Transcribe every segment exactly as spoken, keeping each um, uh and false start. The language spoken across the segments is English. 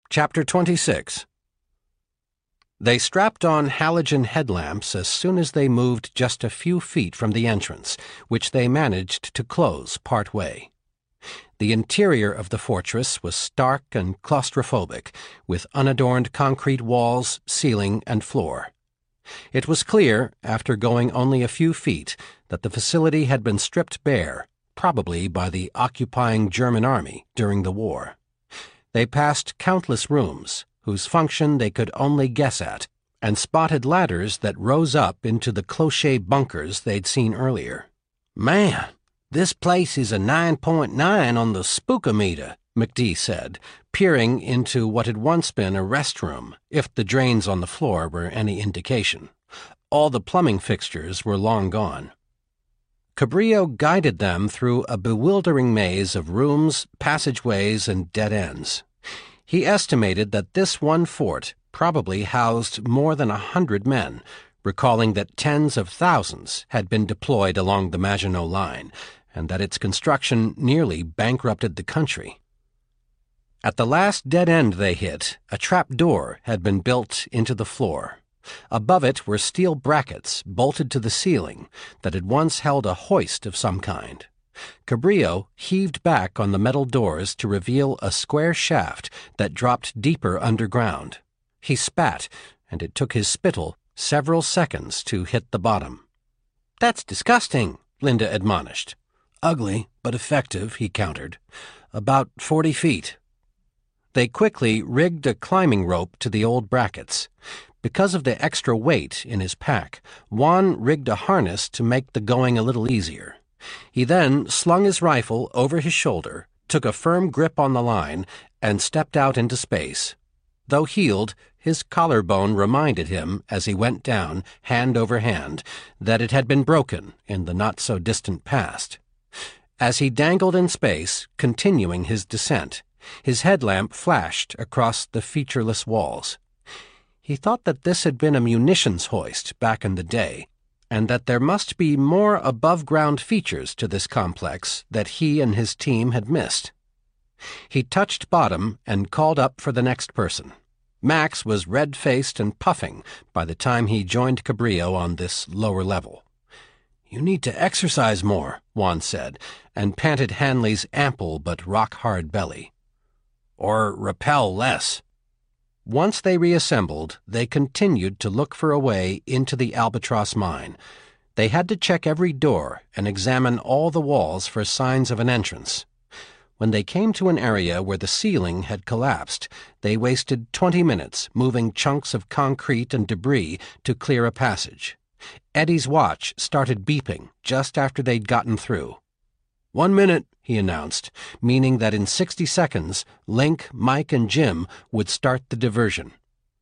Chapter twenty-six. They strapped on halogen headlamps as soon as they moved just a few feet from the entrance, which they managed to close part way. The interior of the fortress was stark and claustrophobic, with unadorned concrete walls, ceiling, and floor. It was clear, after going only a few feet, that the facility had been stripped bare, probably by the occupying German army during the war. They passed countless rooms, whose function they could only guess at, and spotted ladders that rose up into the clocher bunkers they'd seen earlier. "Man, this place is a nine point nine on the spookometer," McD said, peering into what had once been a restroom, if the drains on the floor were any indication. All the plumbing fixtures were long gone. Cabrillo guided them through a bewildering maze of rooms, passageways, and dead ends. He estimated that this one fort probably housed more than a hundred men, recalling that tens of thousands had been deployed along the Maginot Line, and that its construction nearly bankrupted the country. At the last dead end they hit, a trap door had been built into the floor. Above it were steel brackets bolted to the ceiling that had once held a hoist of some kind. Cabrillo heaved back on the metal doors to reveal a square shaft that dropped deeper underground. He spat, and it took his spittle several seconds to hit the bottom. "That's disgusting," Linda admonished. "Ugly, but effective," he countered. "About forty feet." They quickly rigged a climbing rope to the old brackets. Because of the extra weight in his pack, Juan rigged a harness to make the going a little easier. He then slung his rifle over his shoulder, took a firm grip on the line, and stepped out into space. Though healed, his collarbone reminded him, as he went down, hand over hand, that it had been broken in the not-so-distant past. As he dangled in space, continuing his descent, his headlamp flashed across the featureless walls. He thought that this had been a munitions hoist back in the day, and that there must be more above-ground features to this complex that he and his team had missed. He touched bottom and called up for the next person. Max was red-faced and puffing by the time he joined Cabrillo on this lower level. "You need to exercise more," Juan said, and panted Hanley's ample but rock-hard belly. "Or rappel less." Once they reassembled, they continued to look for a way into the Albatross mine. They had to check every door and examine all the walls for signs of an entrance. When they came to an area where the ceiling had collapsed, they wasted twenty minutes moving chunks of concrete and debris to clear a passage. Eddie's watch started beeping just after they'd gotten through. "One minute," he announced, meaning that in sixty seconds, Link, Mike, and Jim would start the diversion.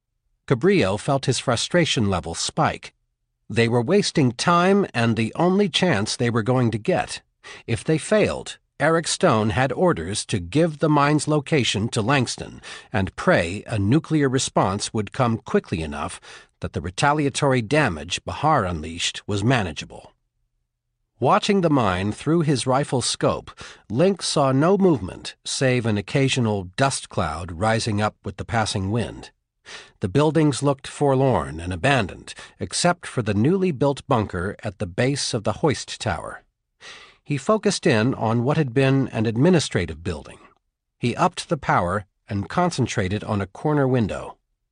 Cabrillo felt his frustration level spike. They were wasting time and the only chance they were going to get. If they failed, Eric Stone had orders to give the mine's location to Langston and pray a nuclear response would come quickly enough that the retaliatory damage Bahar unleashed was manageable. Watching the mine through his rifle's scope, Link saw no movement save an occasional dust cloud rising up with the passing wind. The buildings looked forlorn and abandoned, except for the newly built bunker at the base of the hoist tower. He focused in on what had been an administrative building. He upped the power and concentrated on a corner window.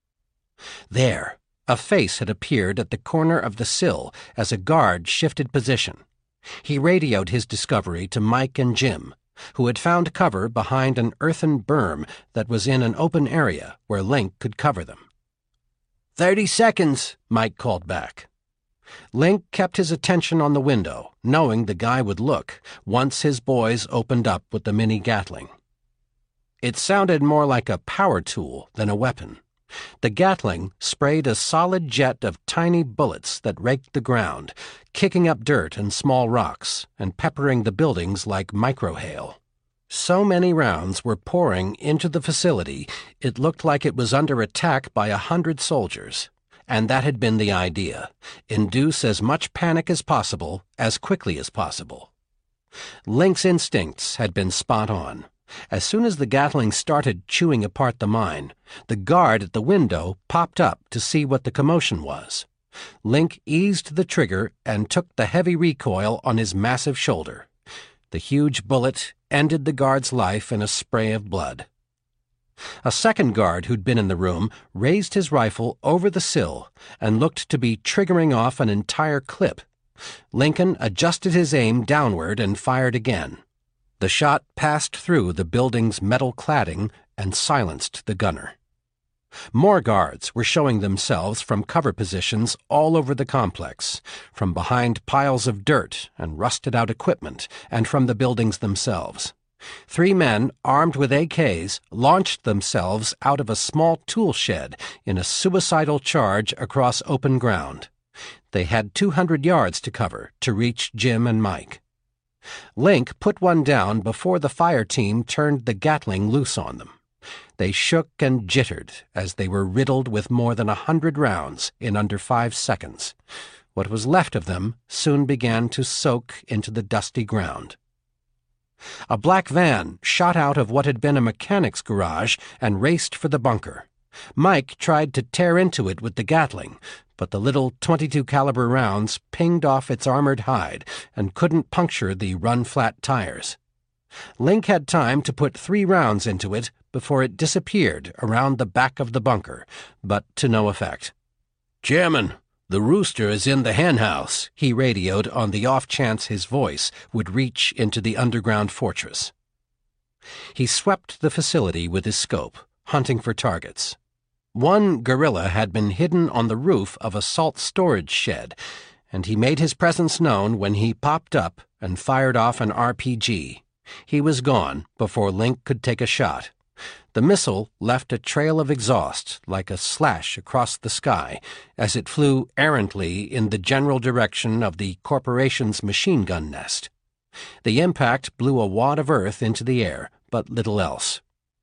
There, a face had appeared at the corner of the sill as a guard shifted position. He radioed his discovery to Mike and Jim, who had found cover behind an earthen berm that was in an open area where Link could cover them. "Thirty seconds," Mike called back. Link kept his attention on the window, knowing the guy would look once his boys opened up with the mini Gatling. It sounded more like a power tool than a weapon. The Gatling sprayed a solid jet of tiny bullets that raked the ground, kicking up dirt and small rocks, and peppering the buildings like microhail. So many rounds were pouring into the facility, it looked like it was under attack by a hundred soldiers. And that had been the idea: induce as much panic as possible, as quickly as possible. Link's instincts had been spot on. As soon as the Gatling started chewing apart the mine, the guard at the window popped up to see what the commotion was. Link eased the trigger and took the heavy recoil on his massive shoulder. The huge bullet ended the guard's life in a spray of blood. A second guard who'd been in the room raised his rifle over the sill and looked to be triggering off an entire clip. Lincoln adjusted his aim downward and fired again. The shot passed through the building's metal cladding and silenced the gunner. More guards were showing themselves from cover positions all over the complex, from behind piles of dirt and rusted-out equipment, and from the buildings themselves. Three men, armed with A Ks, launched themselves out of a small tool shed in a suicidal charge across open ground. They had two hundred yards to cover to reach Jim and Mike. Link put one down before the fire team turned the Gatling loose on them. They shook and jittered as they were riddled with more than a hundred rounds in under five seconds. What was left of them soon began to soak into the dusty ground. A black van shot out of what had been a mechanic's garage and raced for the bunker. Mike tried to tear into it with the Gatling, but the little twenty-two caliber rounds pinged off its armored hide and couldn't puncture the run-flat tires. Link had time to put three rounds into it before it disappeared around the back of the bunker, but to no effect. "Chairman, the rooster is in the henhouse," he radioed on the off chance his voice would reach into the underground fortress. He swept the facility with his scope, hunting for targets. One guerrilla had been hidden on the roof of a salt storage shed, and he made his presence known when he popped up and fired off an R P G. He was gone before Link could take a shot. The missile left a trail of exhaust like a slash across the sky as it flew errantly in the general direction of the corporation's machine gun nest. The impact blew a wad of earth into the air, but little else.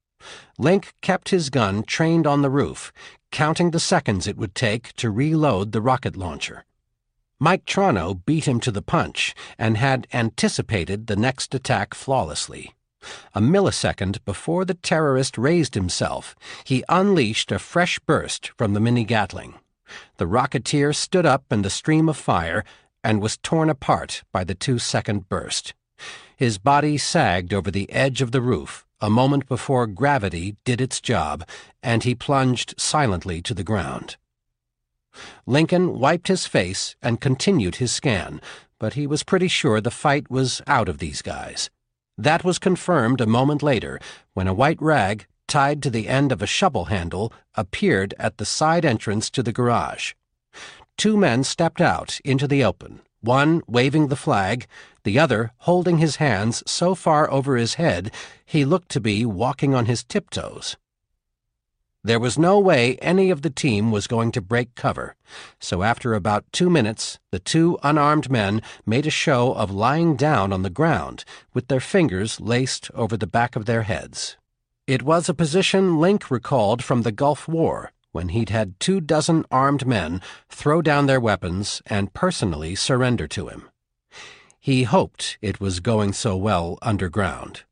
Link kept his gun trained on the roof, counting the seconds it would take to reload the rocket launcher. Mike Trono beat him to the punch and had anticipated the next attack flawlessly. A millisecond before the terrorist raised himself, he unleashed a fresh burst from the mini-Gatling. The rocketeer stood up in the stream of fire and was torn apart by the two-second burst. His body sagged over the edge of the roof a moment before gravity did its job, and he plunged silently to the ground. Lincoln wiped his face and continued his scan, but he was pretty sure the fight was out of these guys. That was confirmed a moment later when a white rag tied to the end of a shovel handle appeared at the side entrance to the garage. Two men stepped out into the open, one waving the flag, the other holding his hands so far over his head he looked to be walking on his tiptoes. There was no way any of the team was going to break cover, so after about two minutes, the two unarmed men made a show of lying down on the ground, with their fingers laced over the back of their heads. It was a position Link recalled from the Gulf War, when he'd had two dozen armed men throw down their weapons and personally surrender to him. He hoped it was going so well underground.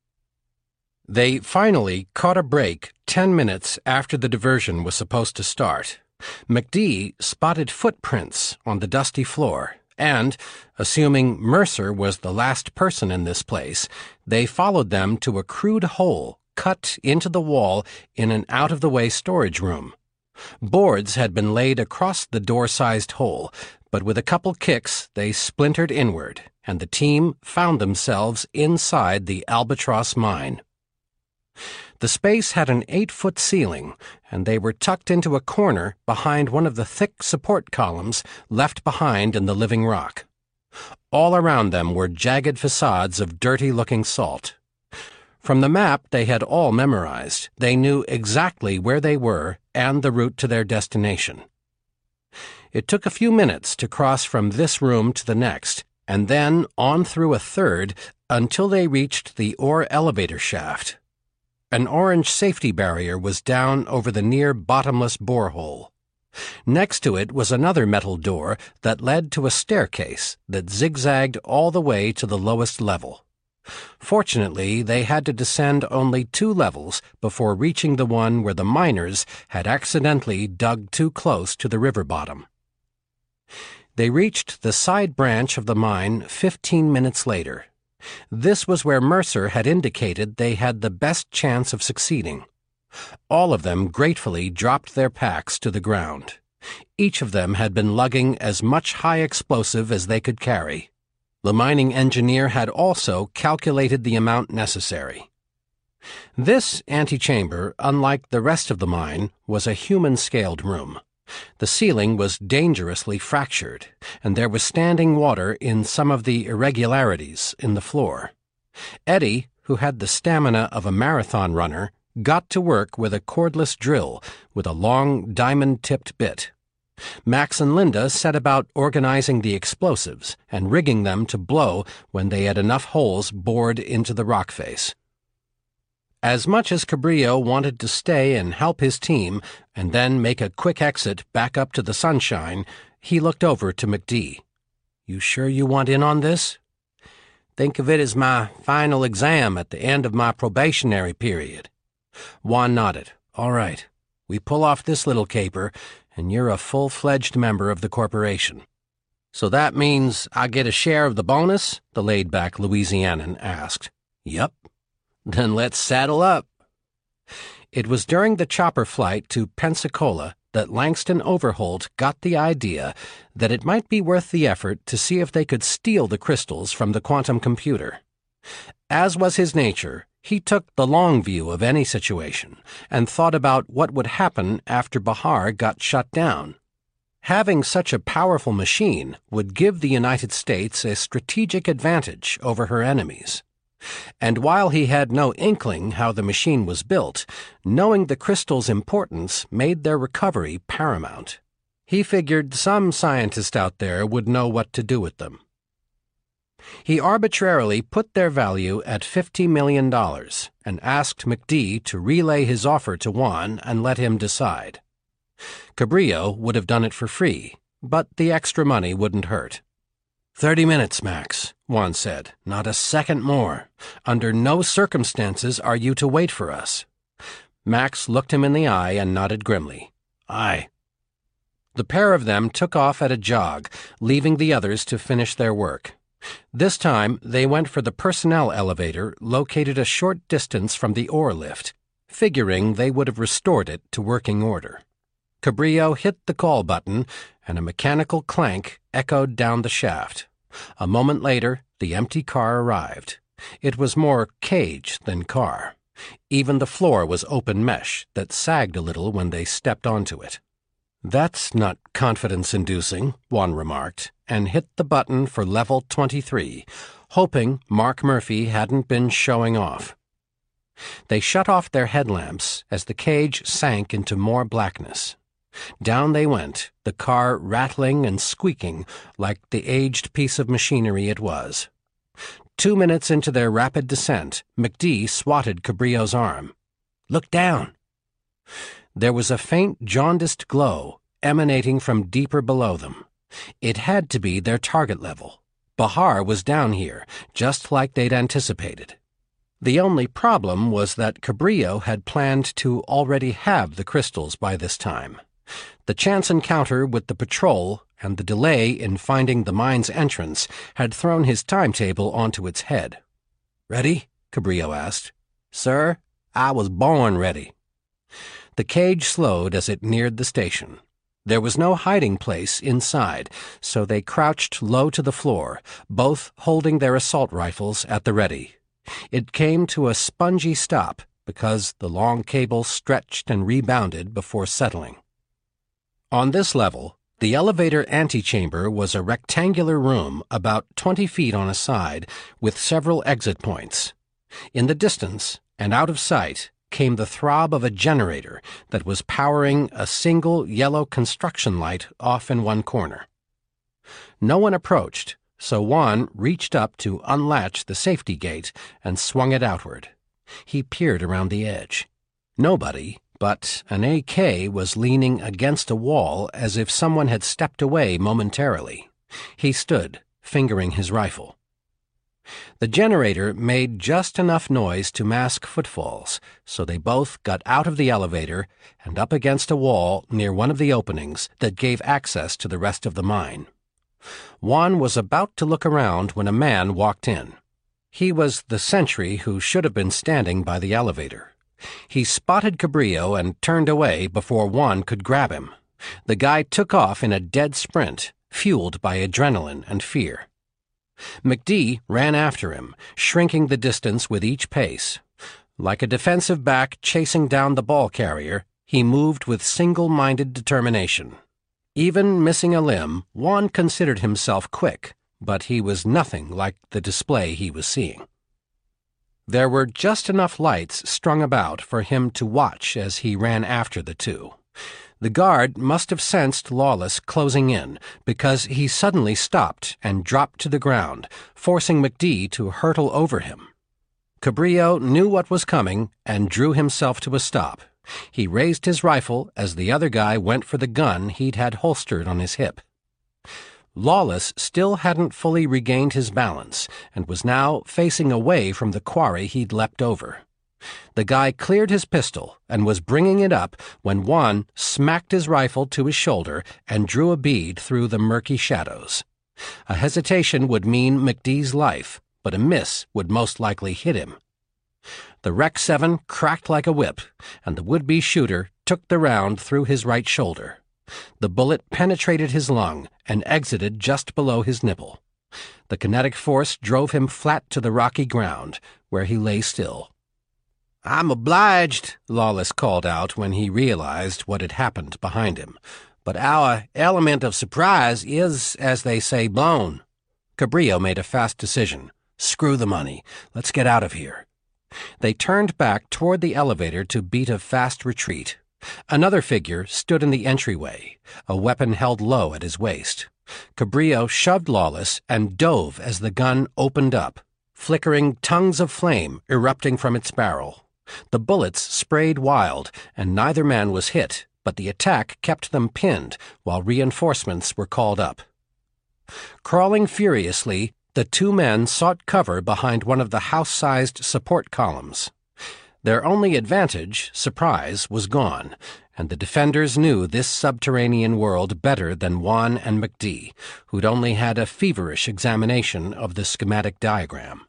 They finally caught a break ten minutes after the diversion was supposed to start. McD spotted footprints on the dusty floor, and, assuming Mercer was the last person in this place, they followed them to a crude hole cut into the wall in an out-of-the-way storage room. Boards had been laid across the door-sized hole, but with a couple kicks they splintered inward, and the team found themselves inside the Albatross mine. The space had an eight-foot ceiling, and they were tucked into a corner behind one of the thick support columns left behind in the living rock. All around them were jagged facades of dirty-looking salt. From the map they had all memorized, they knew exactly where they were and the route to their destination. It took a few minutes to cross from this room to the next, and then on through a third until they reached the ore elevator shaft. An orange safety barrier was down over the near bottomless borehole. Next to it was another metal door that led to a staircase that zigzagged all the way to the lowest level. Fortunately, they had to descend only two levels before reaching the one where the miners had accidentally dug too close to the river bottom. They reached the side branch of the mine fifteen minutes later. This was where Mercer had indicated they had the best chance of succeeding. All of them gratefully dropped their packs to the ground. Each of them had been lugging as much high explosive as they could carry. The mining engineer had also calculated the amount necessary. This antechamber, unlike the rest of the mine, was a human-scaled room. The ceiling was dangerously fractured, and there was standing water in some of the irregularities in the floor. Eddie, who had the stamina of a marathon runner, got to work with a cordless drill with a long diamond-tipped bit. Max and Linda set about organizing the explosives and rigging them to blow when they had enough holes bored into the rock face. As much as Cabrillo wanted to stay and help his team and then make a quick exit back up to the sunshine, he looked over to McD. "You sure you want in on this?" "Think of it as my final exam at the end of my probationary period." Juan nodded. "All right. We pull off this little caper, and you're a full-fledged member of the corporation." "So that means I get a share of the bonus?" the laid-back Louisianan asked. "Yup." "Then let's saddle up." It was during the chopper flight to Pensacola that Langston Overholt got the idea that it might be worth the effort to see if they could steal the crystals from the quantum computer. As was his nature, he took the long view of any situation and thought about what would happen after Bahar got shut down. Having such a powerful machine would give the United States a strategic advantage over her enemies. And while he had no inkling how the machine was built, knowing the crystal's importance made their recovery paramount. He figured some scientist out there would know what to do with them. He arbitrarily put their value at fifty million dollars and asked McD to relay his offer to Juan and let him decide. Cabrillo would have done it for free, but the extra money wouldn't hurt. Thirty minutes, Max, Juan said. Not a second more. Under no circumstances are you to wait for us. Max looked him in the eye and nodded grimly. Aye. The pair of them took off at a jog, leaving the others to finish their work. This time, they went for the personnel elevator located a short distance from the ore lift, figuring they would have restored it to working order. Cabrillo hit the call button, and a mechanical clank echoed down the shaft. A moment later, the empty car arrived. It was more cage than car. Even the floor was open mesh that sagged a little when they stepped onto it. That's not confidence-inducing, Juan remarked, and hit the button for level twenty-three, hoping Mark Murphy hadn't been showing off. They shut off their headlamps as the cage sank into more blackness. Down they went, the car rattling and squeaking like the aged piece of machinery it was. Two minutes into their rapid descent, McD swatted Cabrillo's arm. "Look down!" There was a faint jaundiced glow emanating from deeper below them. It had to be their target level. Bahar was down here, just like they'd anticipated. The only problem was that Cabrillo had planned to already have the crystals by this time. The chance encounter with the patrol and the delay in finding the mine's entrance had thrown his timetable onto its head. "Ready?" Cabrillo asked. "Sir, I was born ready." The cage slowed as it neared the station. There was no hiding place inside, so they crouched low to the floor, both holding their assault rifles at the ready. It came to a spongy stop because the long cable stretched and rebounded before settling. On this level, the elevator antechamber was a rectangular room about twenty feet on a side with several exit points. In the distance, and out of sight, came the throb of a generator that was powering a single yellow construction light off in one corner. No one approached, so Juan reached up to unlatch the safety gate and swung it outward. He peered around the edge. Nobody, but an A K was leaning against a wall as if someone had stepped away momentarily. He stood, fingering his rifle. The generator made just enough noise to mask footfalls, so they both got out of the elevator and up against a wall near one of the openings that gave access to the rest of the mine. Juan was about to look around when a man walked in. He was the sentry who should have been standing by the elevator. He spotted Cabrillo and turned away before Juan could grab him. The guy took off in a dead sprint, fueled by adrenaline and fear. McD ran after him, shrinking the distance with each pace. Like a defensive back chasing down the ball carrier, he moved with single-minded determination. Even missing a limb, Juan considered himself quick, but he was nothing like the display he was seeing. There were just enough lights strung about for him to watch as he ran after the two. The guard must have sensed Lawless closing in, because he suddenly stopped and dropped to the ground, forcing McD to hurtle over him. Cabrillo knew what was coming and drew himself to a stop. He raised his rifle as the other guy went for the gun he'd had holstered on his hip. Lawless still hadn't fully regained his balance and was now facing away from the quarry he'd leapt over. The guy cleared his pistol and was bringing it up when Juan smacked his rifle to his shoulder and drew a bead through the murky shadows. A hesitation would mean McD's life, but a miss would most likely hit him. The Rec seven cracked like a whip, and the would-be shooter took the round through his right shoulder. The bullet penetrated his lung and exited just below his nipple. The kinetic force drove him flat to the rocky ground, where he lay still. "I'm obliged," Lawless called out when he realized what had happened behind him. "But our element of surprise is, as they say, blown." Cabrillo made a fast decision. "Screw the money. Let's get out of here." They turned back toward the elevator to beat a fast retreat. Another figure stood in the entryway, a weapon held low at his waist. Cabrillo shoved Lawless and dove as the gun opened up, flickering tongues of flame erupting from its barrel. The bullets sprayed wild, and neither man was hit, but the attack kept them pinned while reinforcements were called up. Crawling furiously, the two men sought cover behind one of the house-sized support columns. Their only advantage, surprise, was gone, and the defenders knew this subterranean world better than Juan and McD, who'd only had a feverish examination of the schematic diagram.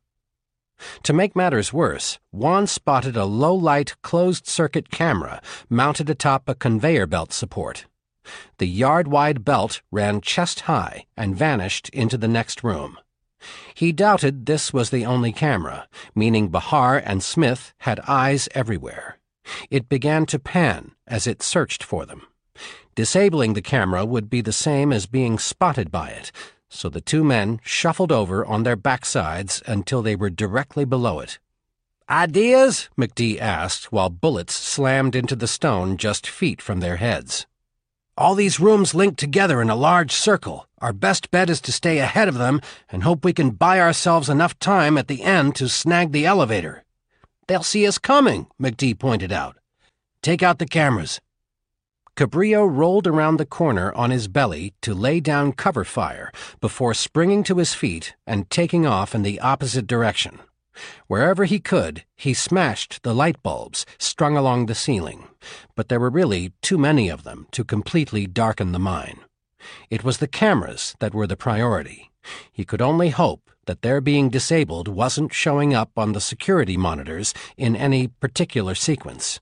To make matters worse, Juan spotted a low-light closed-circuit camera mounted atop a conveyor belt support. The yard-wide belt ran chest-high and vanished into the next room. He doubted this was the only camera, meaning Bahar and Smith had eyes everywhere. It began to pan as it searched for them. Disabling the camera would be the same as being spotted by it, so the two men shuffled over on their backsides until they were directly below it. "Ideas?" McD asked while bullets slammed into the stone just feet from their heads. "All these rooms linked together in a large circle. Our best bet is to stay ahead of them and hope we can buy ourselves enough time at the end to snag the elevator." "They'll see us coming," McD pointed out. "Take out the cameras." Cabrillo rolled around the corner on his belly to lay down cover fire before springing to his feet and taking off in the opposite direction. Wherever he could, he smashed the light bulbs strung along the ceiling, but there were really too many of them to completely darken the mine. It was the cameras that were the priority. He could only hope that their being disabled wasn't showing up on the security monitors in any particular sequence.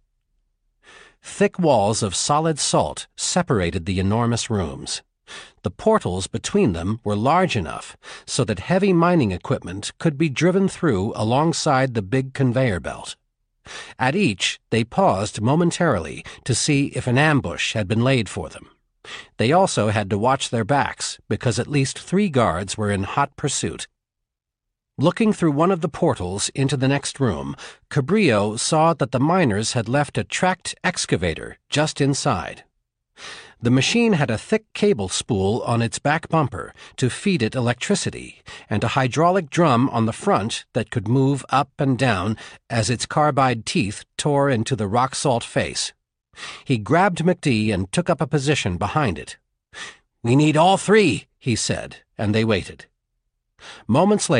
Thick walls of solid salt separated the enormous rooms. The portals between them were large enough so that heavy mining equipment could be driven through alongside the big conveyor belt. At each, they paused momentarily to see if an ambush had been laid for them. They also had to watch their backs because at least three guards were in hot pursuit. Looking through one of the portals into the next room, Cabrillo saw that the miners had left a tracked excavator just inside. The machine had a thick cable spool on its back bumper to feed it electricity, and a hydraulic drum on the front that could move up and down as its carbide teeth tore into the rock-salt face. He grabbed McD and took up a position behind it. "We need all three," he said, and they waited. Moments later,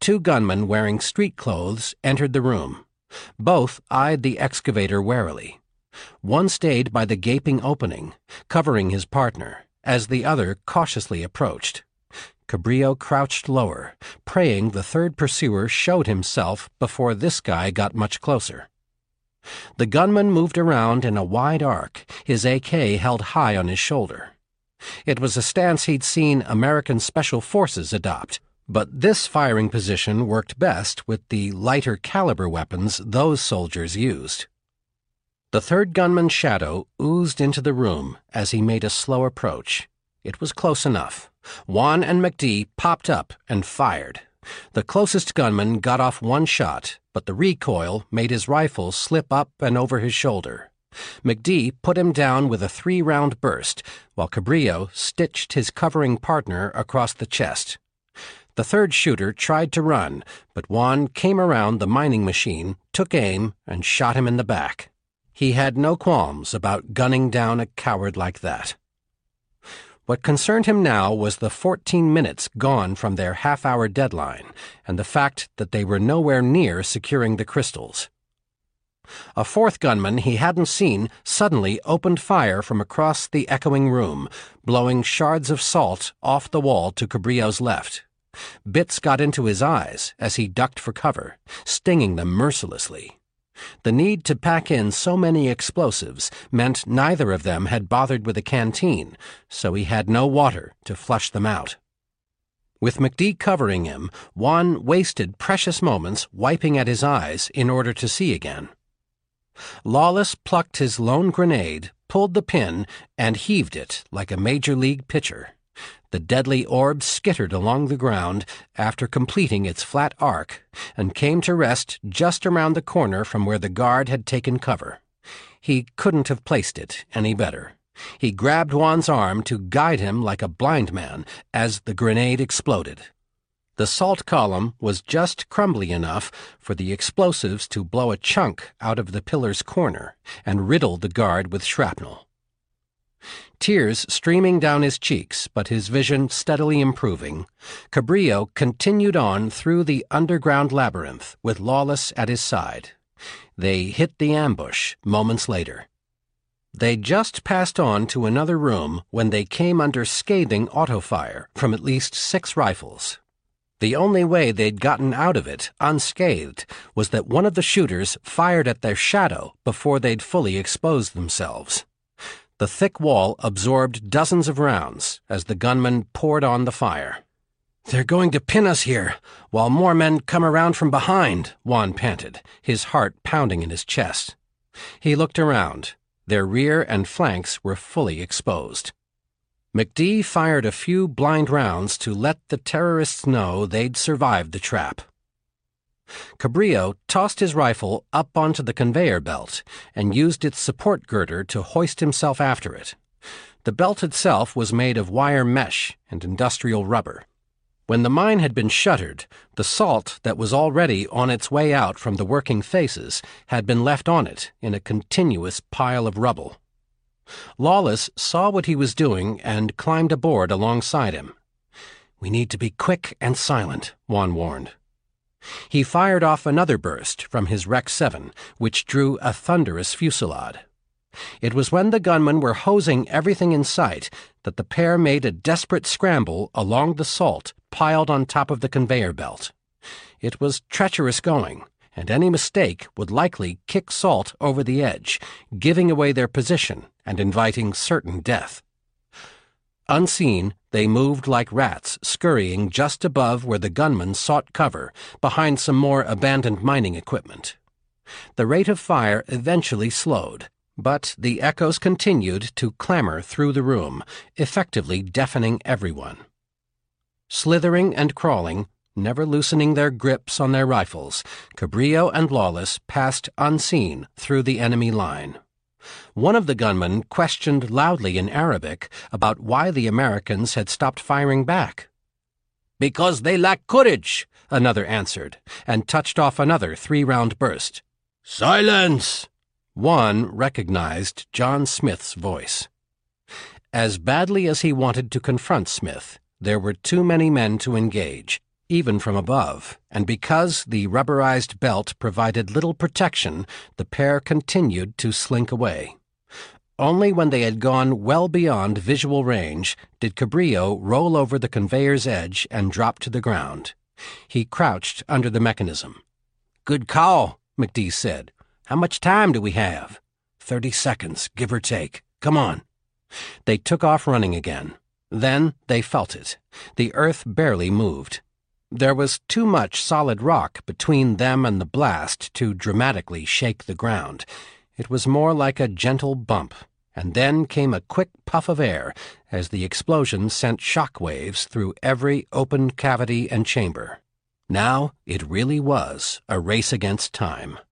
two gunmen wearing street clothes entered the room. Both eyed the excavator warily. One stayed by the gaping opening, covering his partner, as the other cautiously approached. Cabrillo crouched lower, praying the third pursuer showed himself before this guy got much closer. The gunman moved around in a wide arc, his A K held high on his shoulder. It was a stance he'd seen American Special Forces adopt, but this firing position worked best with the lighter caliber weapons those soldiers used. The third gunman's shadow oozed into the room as he made a slow approach. It was close enough. Juan and McD popped up and fired. The closest gunman got off one shot, but the recoil made his rifle slip up and over his shoulder. McD put him down with a three-round burst, while Cabrillo stitched his covering partner across the chest. The third shooter tried to run, but Juan came around the mining machine, took aim, and shot him in the back. He had no qualms about gunning down a coward like that. What concerned him now was the fourteen minutes gone from their half-hour deadline, and the fact that they were nowhere near securing the crystals. A fourth gunman he hadn't seen suddenly opened fire from across the echoing room, blowing shards of salt off the wall to Cabrillo's left. Bits got into his eyes as he ducked for cover, stinging them mercilessly. The need to pack in so many explosives meant neither of them had bothered with a canteen, so he had no water to flush them out. With McD covering him, Juan wasted precious moments wiping at his eyes in order to see again. Lawless plucked his lone grenade, pulled the pin, and heaved it like a major league pitcher. The deadly orb skittered along the ground after completing its flat arc and came to rest just around the corner from where the guard had taken cover. He couldn't have placed it any better. He grabbed Juan's arm to guide him like a blind man as the grenade exploded. The salt column was just crumbly enough for the explosives to blow a chunk out of the pillar's corner and riddle the guard with shrapnel. Tears streaming down his cheeks, but his vision steadily improving, Cabrillo continued on through the underground labyrinth with Lawless at his side. They hit the ambush moments later. They just passed on to another room when they came under scathing auto-fire from at least six rifles. The only way they'd gotten out of it unscathed was that one of the shooters fired at their shadow before they'd fully exposed themselves. The thick wall absorbed dozens of rounds as the gunman poured on the fire. "They're going to pin us here, while more men come around from behind," Juan panted, his heart pounding in his chest. He looked around. Their rear and flanks were fully exposed. McD fired a few blind rounds to let the terrorists know they'd survived the trap. Cabrillo tossed his rifle up onto the conveyor belt and used its support girder to hoist himself after it. The belt itself was made of wire mesh and industrial rubber. When the mine had been shuttered, the salt that was already on its way out from the working faces had been left on it in a continuous pile of rubble. Lawless saw what he was doing and climbed aboard alongside him. "We need to be quick and silent," Juan warned. He fired off another burst from his Rec seven, which drew a thunderous fusillade. It was when the gunmen were hosing everything in sight that the pair made a desperate scramble along the salt piled on top of the conveyor belt. It was treacherous going, and any mistake would likely kick salt over the edge, giving away their position and inviting certain death. Unseen, they moved like rats, scurrying just above where the gunmen sought cover, behind some more abandoned mining equipment. The rate of fire eventually slowed, but the echoes continued to clamor through the room, effectively deafening everyone. Slithering and crawling, never loosening their grips on their rifles, Cabrillo and Lawless passed unseen through the enemy line. One of the gunmen questioned loudly in Arabic about why the Americans had stopped firing back. "Because they lack courage," another answered, and touched off another three-round burst. "Silence!" One recognized John Smith's voice. As badly as he wanted to confront Smith, there were too many men to engage. even from above, and because the rubberized belt provided little protection, the pair continued to slink away. Only when they had gone well beyond visual range did Cabrillo roll over the conveyor's edge and drop to the ground. He crouched under the mechanism. "Good call," McD said. "How much time do we have?" Thirty seconds, give or take. Come on." They took off running again. Then they felt it. The earth barely moved. There was too much solid rock between them and the blast to dramatically shake the ground. It was more like a gentle bump, and then came a quick puff of air as the explosion sent shock waves through every open cavity and chamber. Now it really was a race against time.